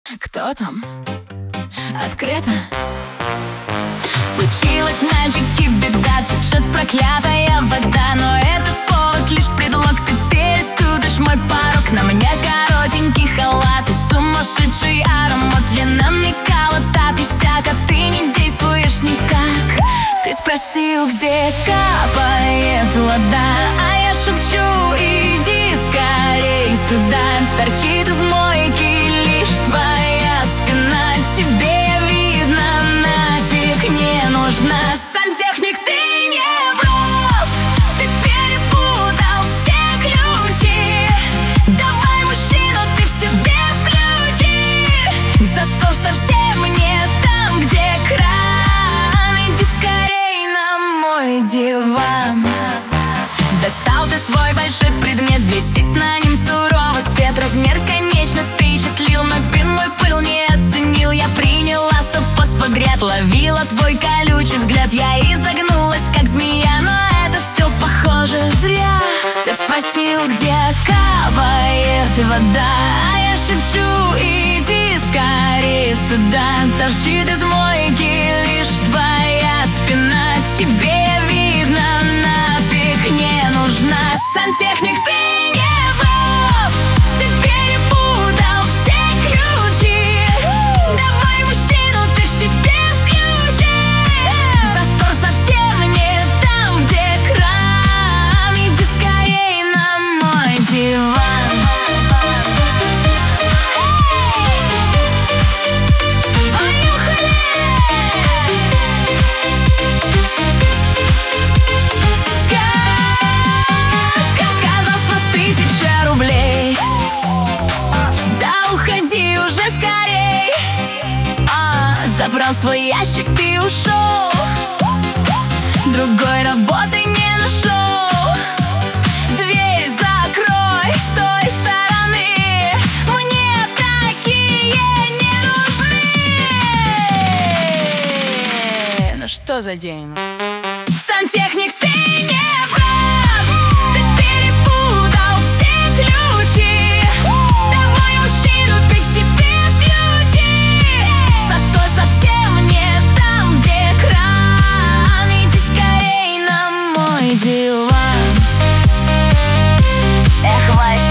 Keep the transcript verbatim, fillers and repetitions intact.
Кто там? Открыто. Случилось, мальчики, беда, течет проклятая вода. Но это повод, лишь предлог, ты переступишь мой порог. На мне коротенький халат и сумасшедший аромат. Вина мне кала-то писяк, а ты не действуешь никак. Ты спросил, где капает вода, а я шепчу, иди скорей сюда. Торчит из мойки лишь твоя спина, тебе видно, нафиг не нужна. Сантехник, ты не прав, ты перепутал все ключи. Давай, мужчину, ты в себе включи. Засов совсем не там, где кран. Иди скорей на мой диван. Достал ты свой большой предмет, блестит на нем сурово свет. Размер, конечно, впечатлил, но пин мой пыл не оценил. Я приняла сто поз подряд, ловила твой колючий взгляд. Я изогнулась, как змея, но это все, похоже, зря. Ты спросил, где капает вода, а я шепчу, иди скорее сюда. Торчит из мойки лишь твоя спина, тебе видно, нафиг не нужна. Сантехник, ты не прав, ты перепутал все ключи. Давай, мужчину, ты в себе включи. Засор совсем не там, где кран. Иди скорей на мой диван. Забрал свой ящик, ты ушел, другой работы не нашел. Дверь закрой с той стороны, мне такие не нужны. Ну что за день? Сантехник, ты не прав, ты перепутал все ключи. Давай, мужчину, ты к себе включи. Засой совсем не там, где кран. Иди скорей на мой диван. Эх, Вась.